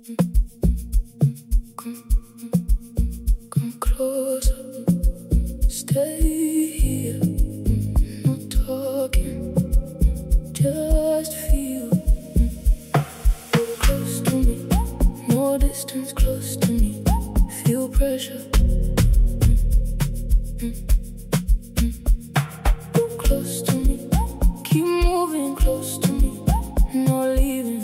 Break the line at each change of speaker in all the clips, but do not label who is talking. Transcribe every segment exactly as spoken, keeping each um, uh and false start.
Come, come closer, stay here. No talking, just feel. Close to me, no distance, close to me. Feel pressure. Close to me, keep moving close to me, no leaving.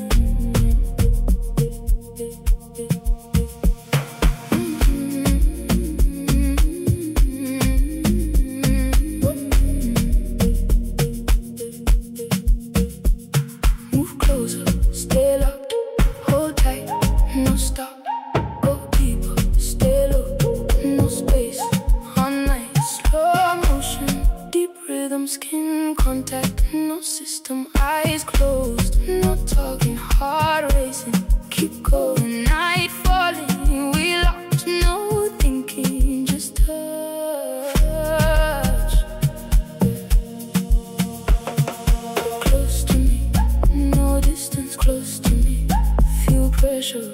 Move closer, stay locked, hold tight, no stop. Go deeper, stay low, no space. All night, slow motion, deep rhythm, skin contact, no system, eyes closed, no talking, heart racing, keep going, night falling, we locked, no thinking, just touch. Close to me, no distance, close to me, feel pressure.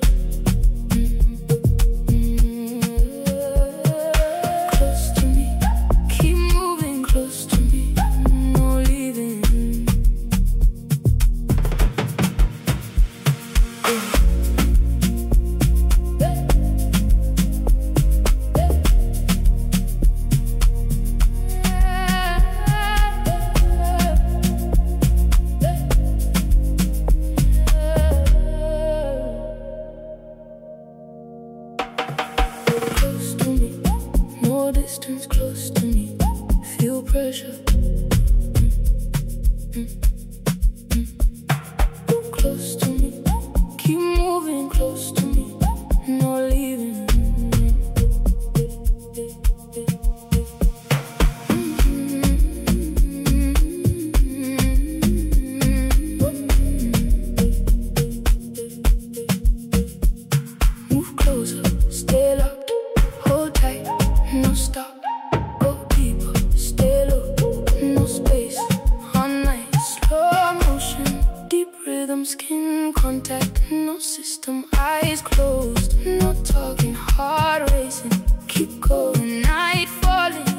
Close to me, no distance, close to me, feel pressure. Close to me, keep moving close to me, no leaving. Move closer, stay locked, hold tight, no stop. Go deeper, stay low, no space. All night, slow motion, deep rhythm, skin contact, no system, eyes closed, no talking, heart racing, keep going, night falling.